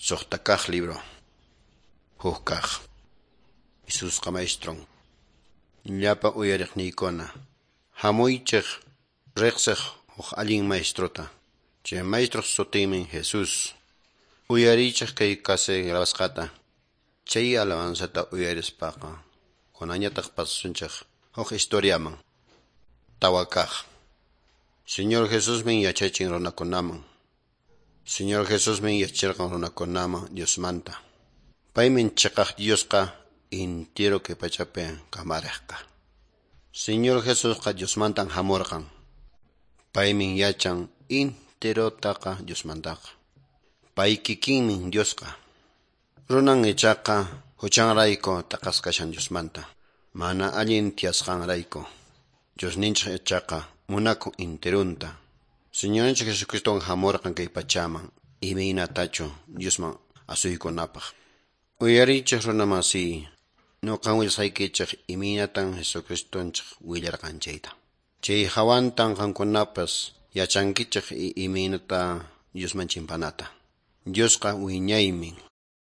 Sohtakaj libro. Hukaj. Jesús maestron. Llapa uyariqniykuna. Hamuychik riqsiq huk allin maestrota. Chay maestro sutinmi Jesús. Uyarichik kay kase grabasqata. Chay alabanzata uyarispaqa. Kunañataq pasunchik huk historiaman. Tawakaj. Señor Jesús min yachachin runakunaman. Señor Jesús min yachirqan runakunaman Dios manta. Paymin chiqaq Diosqa entero que pachapi kamaraqqa. Señor Jesús qa Dios mantan hamurqan. Paymin yachan enterotaqa Dios mantaqa. Pay kikinmin Diosqa. Runan ichaqa huchanrayku taqaskashan Dios manta. Mana allin tiyasqanrayku. Dios ninchaq ichaqa munaku enterunta. Señor Jesucristo hamurqan kay pachaman. Imaynatachu Diosman asuykunapaq. Uyarichik runamasi. Nuqan willqaykichik imaynatan Jesucristonchik willarqanchayta. Chay hawantan qankunapas yachankichik imaynata Diosman chimpanata. Diosqa wiñaymin.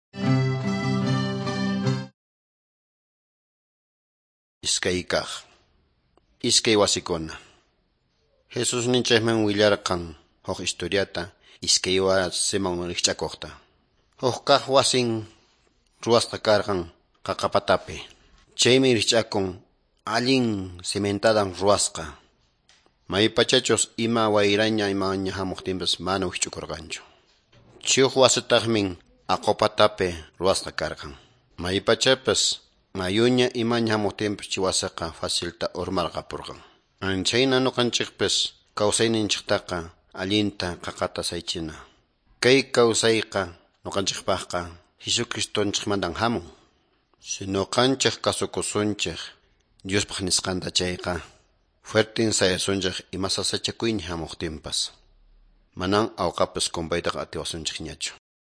Iskaykaq. Iskay wasikuna. Jesús ninchayman willarqan huk historiata iskay wasiman rikch'akuqta. Huk kaq wasin ruwasqa karqan qaqapatapi. Chaymi rikch'akun allin cementadan ruwasqa. Maypachachus ima wayraña imaña hamuqtinpas mana wikch'ukurqanchu. Chiyuq wasitaqmin aqupatapi ruwasqa karqan. Maypachapas mayuña imaña hamuqtinpas chiwasqa facilta urmarqapurqan. Chayna nuqanchikpas kawsayninchiktaqa allinta qaqata saychina. Kay kawsayqa nuqanchikpaqqa Jesucristonchikmantan hamun. Si nuqanchik kasukusunchik Diospaq nisqanta chayqa fuertin sayasunchik ima sasachakuyña hamuqtinpas. Manan awqapas kumpaytaqa atiwasunchikñachu.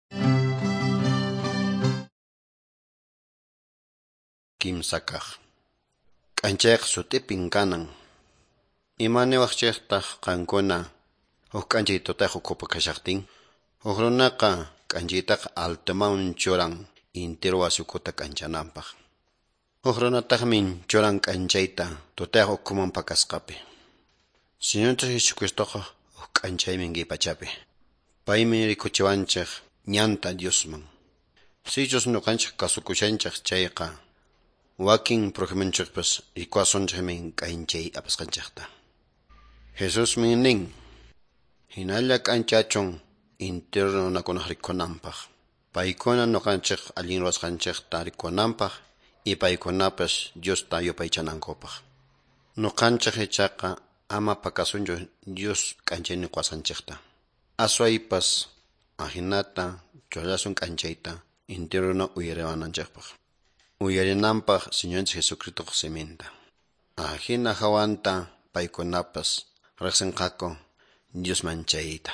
Kimsakaq. K'anchayqa sutipin kanan. Imaniwaqchaytaq qankuna huk k'anchay tutayqa ukhupa kashaqtin. Huk runaqa k'anchaytaqa altuman churan entero wasi ukhuta k'anchananpaq. Huk runataqmin churan k'anchayta tutayqa ukhuman pakasqapi. Señor Jesucristoqa huk k'anchaymin kay pachapi. Paymi rikuchiwanchik ñanta Diosman. Sichus nuqanchik kasukushanchik chayqa wakin prójimunchikpas rikuwasunchikmin k'anchay apasqanchikta. Jesús min nin, hinalla k'anchachun entero runakunaq rikunanpaq. Paykuna nuqanchik allin ruwasqanchikta rikunanpaq y paykunapas Diosta yupaychanankupaq. Nuqanchik ichaqa ama pakasunchu Dios k'anchaynin quwasanchikta. Aswaypas ahinata chullasun k'anchayta entero runa uyariwananchikpaq. Uyarinanpaq Señor Jesucristo seminta. Ahina hawanta paykunapas riqsinqaku Dios manchayta.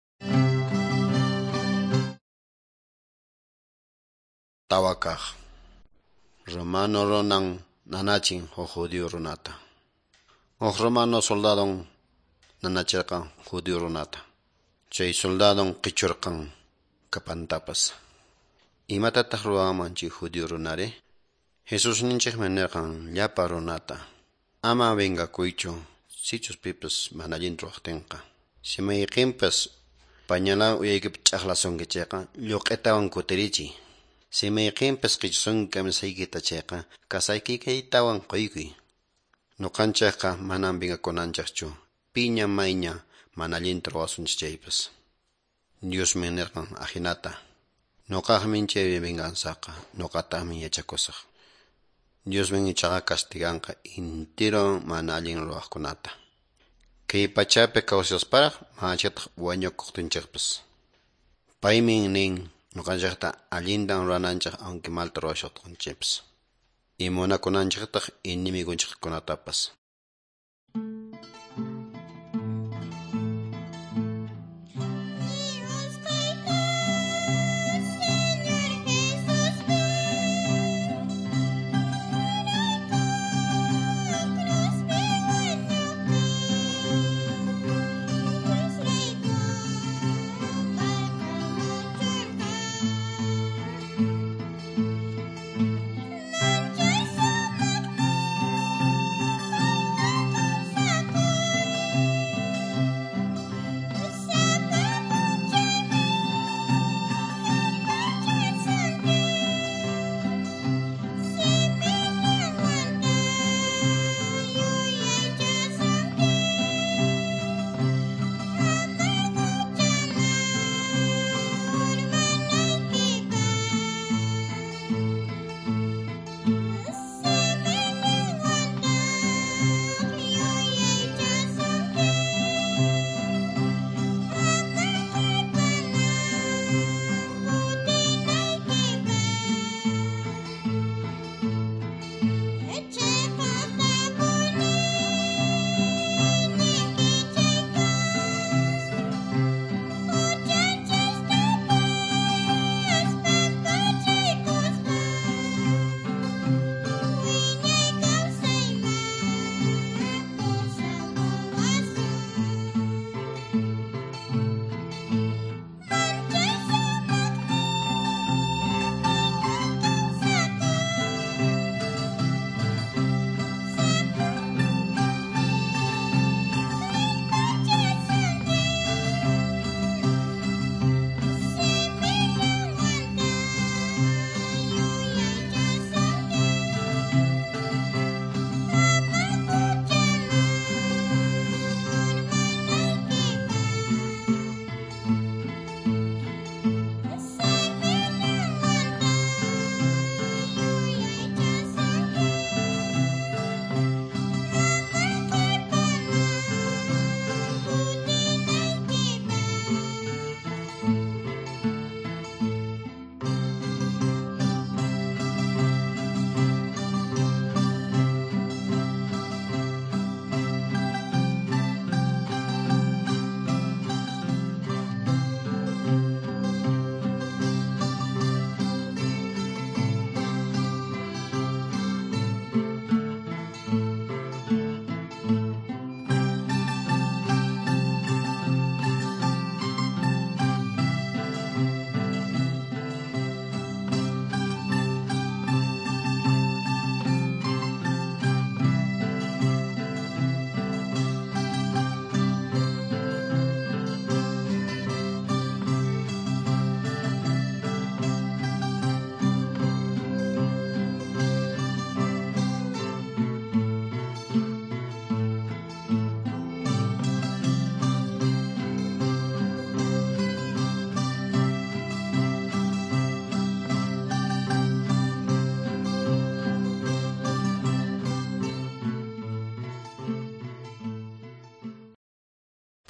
Tawakaq. Romano runan nanachin huk judío runata. Huk romano soldadon nanachirqan judío runata. Chay soldadon qichurqan kapantapas. Imatataq ruwaman chay judío runari? Jesús ninchikman nirqan llapa runata. Ama vengakuychu sichus pipas mana allin ruwaqtinqa. Si mayqinpas pañala uyaykipi ch'aqlasunki chayqa lluq'itawan kutirichiy. Si mayqinpas qichsunki kamisaykita chayqa kasaykikaytawan quykuy. Nuqanchikqa manan vengakunanchikchu. Piña mayña mana allinta ruwasunchik chaypas. Diosmi nirqan ahinata. Nuqaqmin chay venganzaqa nuqataqmi yachakusaq. Diosmin ichaqa castiganqa entero mana allin ruwaqkunata. Kay pachapi kawsasparaq machataq wañukuqtinchikpas. Paymin nin nuqanchikta allintan rurananchik aunque malta ruwashuqtinchikpas. Y munakunanchiktaq inimigunchikkunatapas.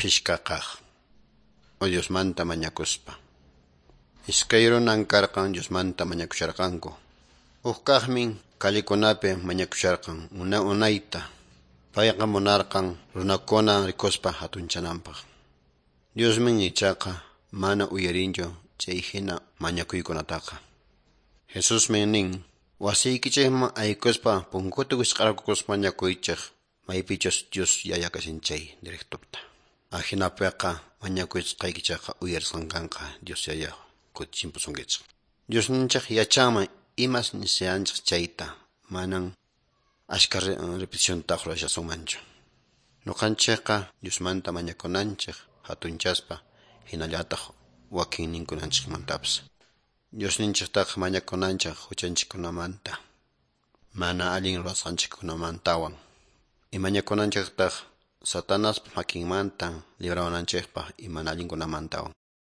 qishqaqaq o Diosmanta mañakuspa. Iskay runan karqan Diosmanta mañakusharqanku. Hukaqmin kalikunapi mañakusharqan unayta. Payqa munarqan runakuna rikuspa hatunchananpaq. Diosmin ichaqa mana uyarinchu chay hina mañakuykunataqa. Jesusmin nin, wasiykichikman aykuspa punkuta wisq'arkukus mañakuychik maypichus Dios Yaya kasinchay directopta. Ahinapiqa mañakuychikaykichaqa uyarisqanqa Dios Yaya kutichinpusunkichik. Diosninchik yachanman imas niseanchik chayta manan ashka repetición taqrashasumanchu. Nuqanchikqa Diosmanta mañakunanchik hatunchaspa hinallataq wakin ninkunanchikmantapas. Diosninchiktaqa mañakunanchik huchanchikkunamanta mana allin rurasqanchikkunamantawan. Mañakunanchiktaq Satanás makinmanta librawananchikpaq mana allinkunamantawan.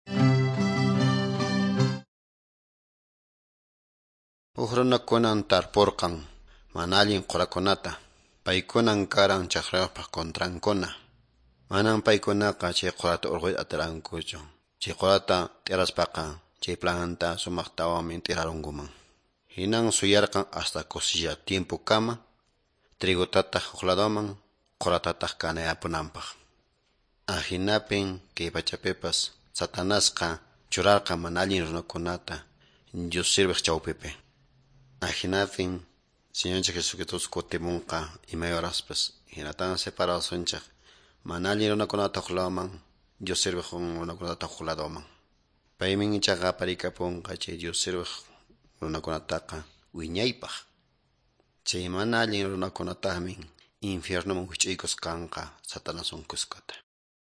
Huk runakunan tarpurqan mana allin qurakunata. Paykunan karan chaqrayuqpaq kontrankuna. Manan paykunaqa chay qurata urquyta atirankuchu. Chay qurata t'iraspaqa chay planta sumaqtawanmi t'irarunkuman. Hinan suyarqan hasta cosilla tiempo kama, trigutataq huk ladoman, quratataq kanayapunanpaq. Ahinapin kay pachapipas Satanasqa churarqa mana allin runakunata Dios sirviq chawpipi. Ahinapin Señorcha Jesucristo kutimunqa imay horaspas hinatan separasunchik mana allin runakunata huk ladoman, Dios sirviq runakunata huk ladoman. Paymin ichaqa parikapunqa chay Dios sirviq runakunataqa wiñaypaq. Chay mana allin runakunataqmi infiernoman wich'uykusqanqa Satanás unkusqata.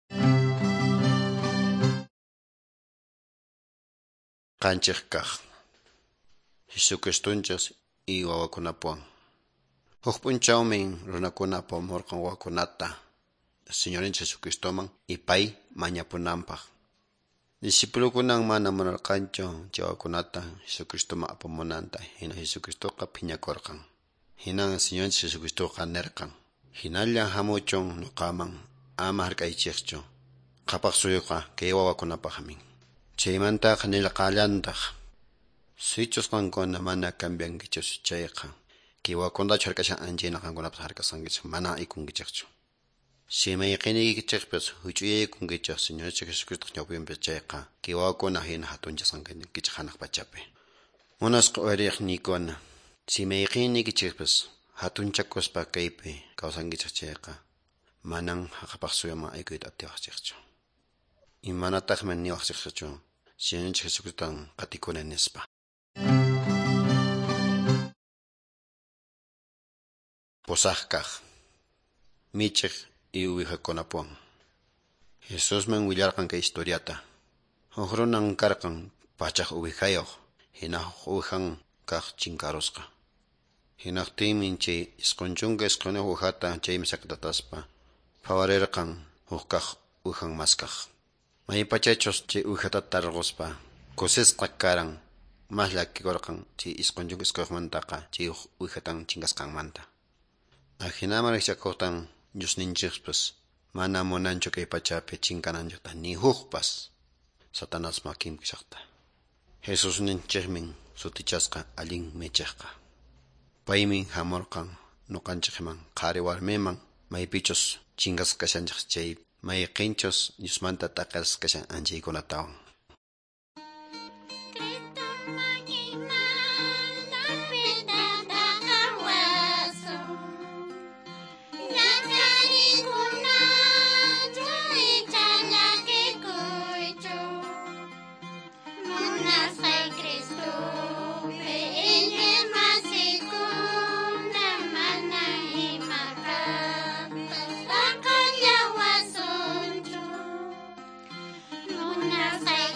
Qanchik kaq Jesucristunchik y wawakunapuwan. Huk p'unchawmi runakuna apamurqan wawakunata Señorinchik Jesucristoman y pay mañapunanpaq. Discípulukunan mana munarqanchu chay wawakunata Jesucristoman apamunanta hina Jesucristoqa phiñakurqan. Hinan Señorinchik Jesucristoqa nirqan: hinallan hamuchun nuqaman ama hark'aychikchu. Qhapaq suyuqa kay wawakunapaqmi. Chaymantaqa nilqallantaq suychusqankuna mana cambiankichus chayqa. Kay wawakunatachu hark'ashan anchayna qankunapas hark'asankichik mana aykunkichikchu. Simayqiniykichikpas huch'uyaykunkichik Señorinchik Jesucristo ñawpinpis chayqa kay wawakuna hina hatunchasqankichik hanaq pachapi. Munasqa uyriyaqniykuna simayqiniykichikpas hatunchakuspa kaypi kawsankichik chayqa manan haqapaq suyuman aykuyta atiwaqchikchu. Imanataqmi niwaqchikchu Señorinchik Jesucriston qatikuni nispa. Pusaq kaq michiq y uwihakunapuwan. Jesusman willarqan kay historiata. Huk runan karqan pachaq uwihayuq, hina huk uwihan kaq chinkarusqa. Hinaqtinmi chay isqunchunqa isquniq uwihata chaymi sakatataspa phawarirqan huk kaq uwihan maskaq. Maypachachus chay uwihata tarquspa kusisqa karan mas llakikurqan chay isqunchunqa isquyuqmantaqa chay uwihatan chinkasqanmanta. Ahinaman rikchakuqtan Diosninchikpas mana munanchu kay pachapi chinkananchikta ni hukpas Satanás makinpi kashaqta. Jesusninchikmin sutichasqa allin michiqqa. Paymi hamurqan nuqanchikman qhari warmiman maypichus chinkasqashanchik chay mayqinchus Diosmanta taqarisqashan anchaykunatawan. Una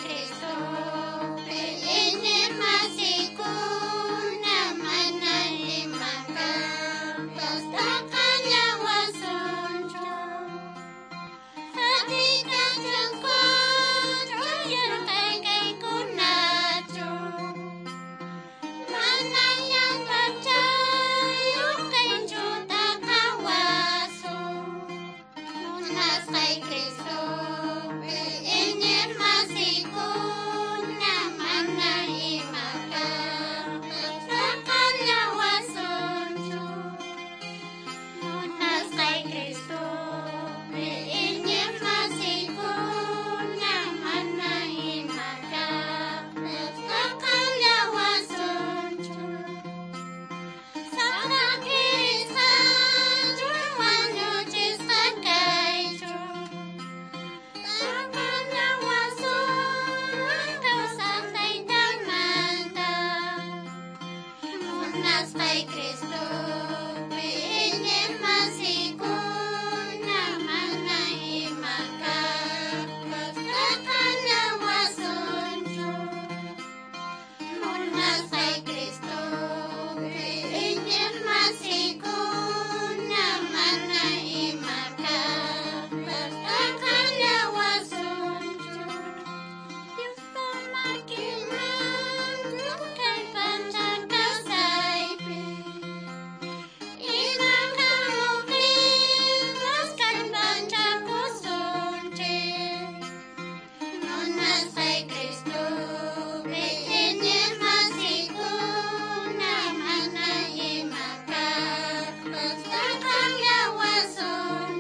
kay Kristo pinirmasiku naman na imaka basta kanawason munas kay Kristo pinirmasiku naman na imaka basta kanawason Diyos pamakinan kay pansakasaypi Inang kamukil baskan pansakusonche Munas kay Kristo pinirmasiku naman na imaka basta kanawason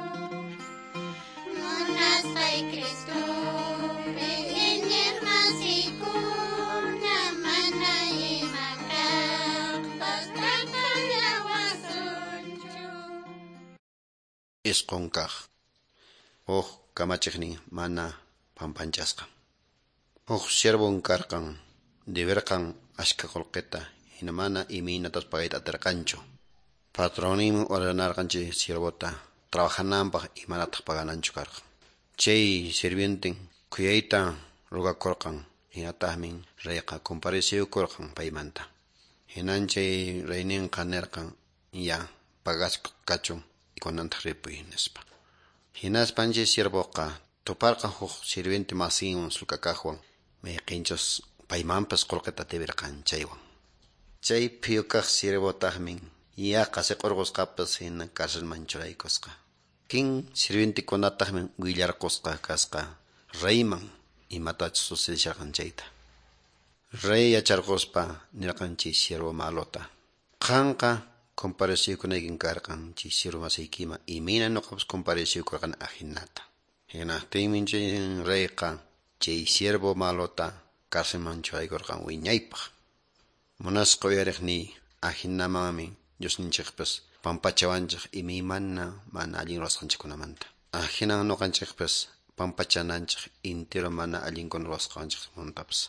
Munas kay Kristo pinirmasiku naman na imaka basta kanawason Isqonkaq huk kamachiqnin mana pampanchasqa. Huk siervon karqan deberqan ashka qullqita hina mana imaynatas pagayta atirqanchu. Patroninmi ordenarqanchi siervota trabajananpaq imanataq pagananchu karqan. Chay sirvienten kuyayta rugakurqan hinataqmi reyqa comparecikurqan paymanta. Hinan chay reyninqa nirqan ya pagasqa kachun ikunantaq ripuy nispa. Hinaspanchi siervoqa tuparqan huk sirviente masinwan sullk'akaqwan mayqinchus paymanpas qullqita deberqan chaywan. Chay phiyukaq siervotaqmi yaqa siqurqusqapas hina karcelman churaykusqa. Kin sirvientekunataqmi willarqusqa kasqa reyman imatachus sucedisharqan chayta. Rey yacharquspa nirqanchi siervo malota. Qanqa comparecikunaykin karqan chay siervo masiykima imina nuqapas comparecikurqan ajinata. Hinaptinmi chay reyqa chay siervo malota karcelman churaykurqan wiñaypaq. Munasqa uyariqni ajinamanmi Diosninchikpas pampachawanchik imaymana mana allin ruwasqanchikkunamanta. Ajinan nuqanchikpas pampachananchik intero mana allinkuna ruwasqanchikmantapas.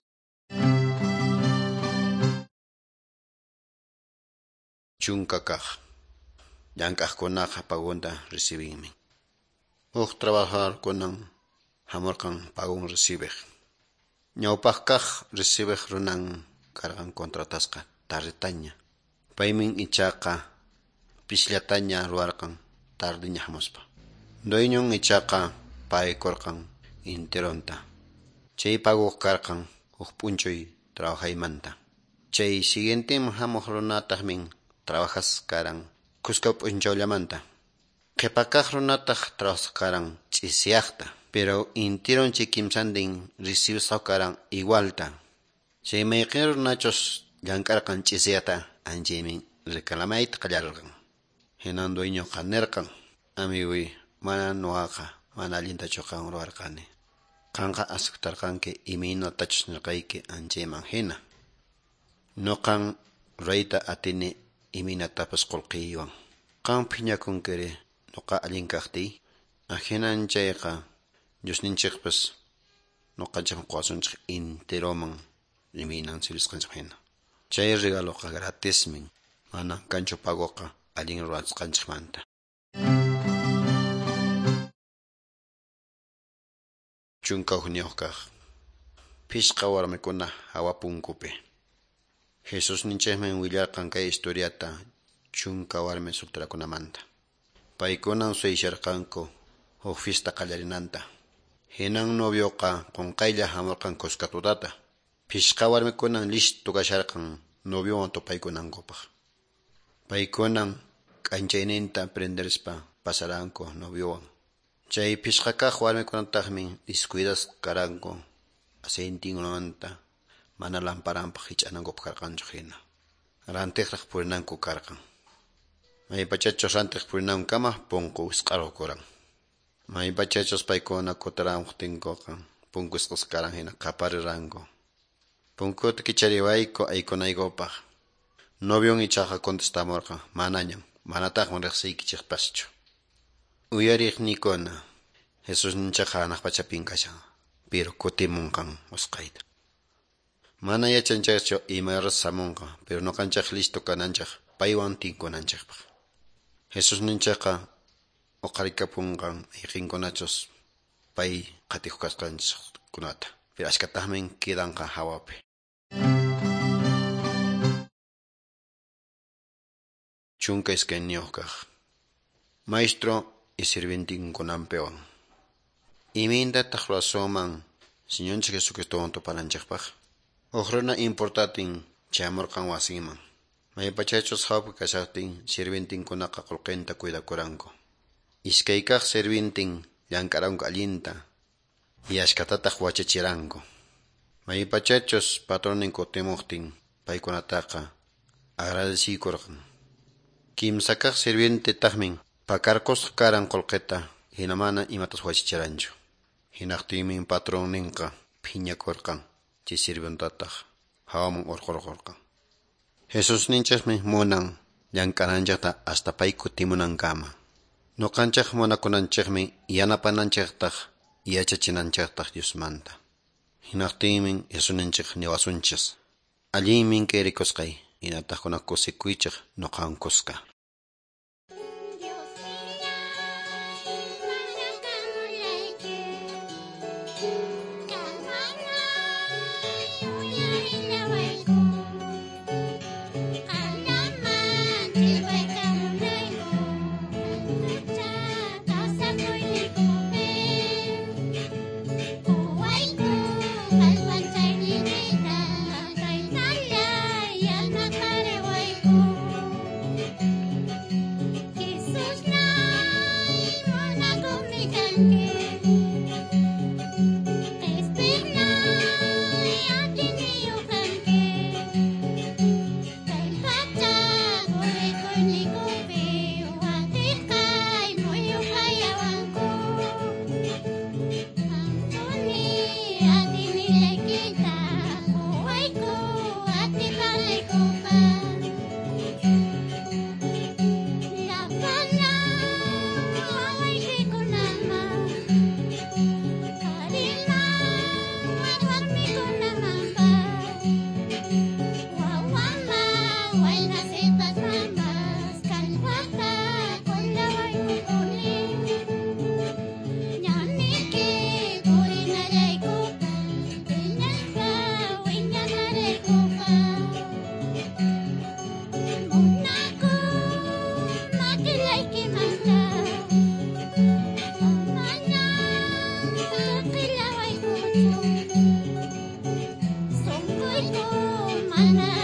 Chunka kaq llank'aqkunaqa pagunta recibinmi. Huk trabajadorkunan hamurqan pagun recibiq. Ñawpaq kaq recibiq runan karqan contratasqa tarditaña. Paymin ichaqa pishllataña ruwarqan tardiña hamuspa. Dueñon ichaqa pagaykurqan interonta. Chay paguq karqan huk p'unchuy trabajaymanta. Chay siguienteman hamuq runataqmin trabajas karan kuska p'unchawllamanta. Qhipakaq runataq trabajas karan ch'isiyaqta. Pero interon chay kimsantin recibisqa karan igualta. Chay mayqin runachus llank'arqan ch'isiyata anchaymin reclamayta qallararqan. Hinan dueñoqa nirqan amigoy mana nuqaqa mana allintachu qan ruwarqani. Qanqa aceptarqanki imaynatachus nirqayki anchayman hina. Nuqan reyta atini imaynatapas qullqiywan. Qan phiñakunkiri nuqa allin kaqtiy. Ahinan chayqa Diosninchikpas nuqanchikman quwasunchik interoman imaynan sirisqanchik hina. Chay regaluqa gratismin. Mana kanchu paguqa allin ruwasqanchikmanta. Chunka huniyuq kaq. Phishqa warmikuna hawa punkupi. Jesusninchikman willarqan kay historiata chunka warmi solterakunamanta. Paykunan suysharqanku huk fiesta qallarinanta. Hinan novioqa qunqaylla hamurqan kuska tutata. Phishqa warmikunan listu kasharqan noviowan tupaykunankupaq. Paykunan k'anchayninta prenderispa pasaranku noviowan. Chay phishqa kaq warmikunataqmi descuidas karanku aceitinmanta mana lamparanpaq hich'anankupaq karqanchu hina. Rantiqraq purinanku karqan. Maypachachus rantiq purinankama punku wisq'arukuran. Maypachachus paykuna kutaramuqtinkuqa punku wisq'uskaran hina qapariranku. Punkuta kichariwayku aykunaykupaq. Novion ichaqa contestamurqa manañan, manataqman riqsiykichikpaschu. Uyariqnikuna Jesusninchikqa hanaq pachapin kashan, pero kutimunqan usqayta. Mana yachanchakchu imayras samunqa, pero noqanchaq listo kananchaq paywan tinkunanchaqpaq. Jesus ninchaqa uqarikapunqan iqinkunachus pay qhatiq kasqanchaqkunata, pero ashkataqmi kidanqa hawapi. Chunka isquenniyuq kaq. Maestro y sirvientinkunanpiwan. Imintataq ruwasuman Señorninchik Jesucristowan tupananchikpaq. Uqruna importatin chamurqan wasinman. Maypachachus hawpi kashaqtin sirvientinkunaqa qullqinta cuidakuranku. Iskay kaq sirvientin llamk'aranku allinta y ashkatataq wachachiranku. Maypachachus patronin kutimuqtin paykunataqa agradecikurqan. Kimsa kaq sirvientitaqmin pakarkusqa karan qullqita hina mana imatas wachachiranchu. Hinaqtinmi patronninqa phiñakurqan chay sirvientataq hawaman urqurqurqan. Jesus ninchaqmi munan llamk'ananchaqta hasta pay kutimunankama. Nuqanchaq munakunanchaqmi yanapananchaqtaq yachachinanchaqtaq Diosmanta. Hinaqtinmi Jesus ninchaq niwasunchis. Allinmi kayrikusqay hinataqkuna kusikuychaq nuqankusqa. Mana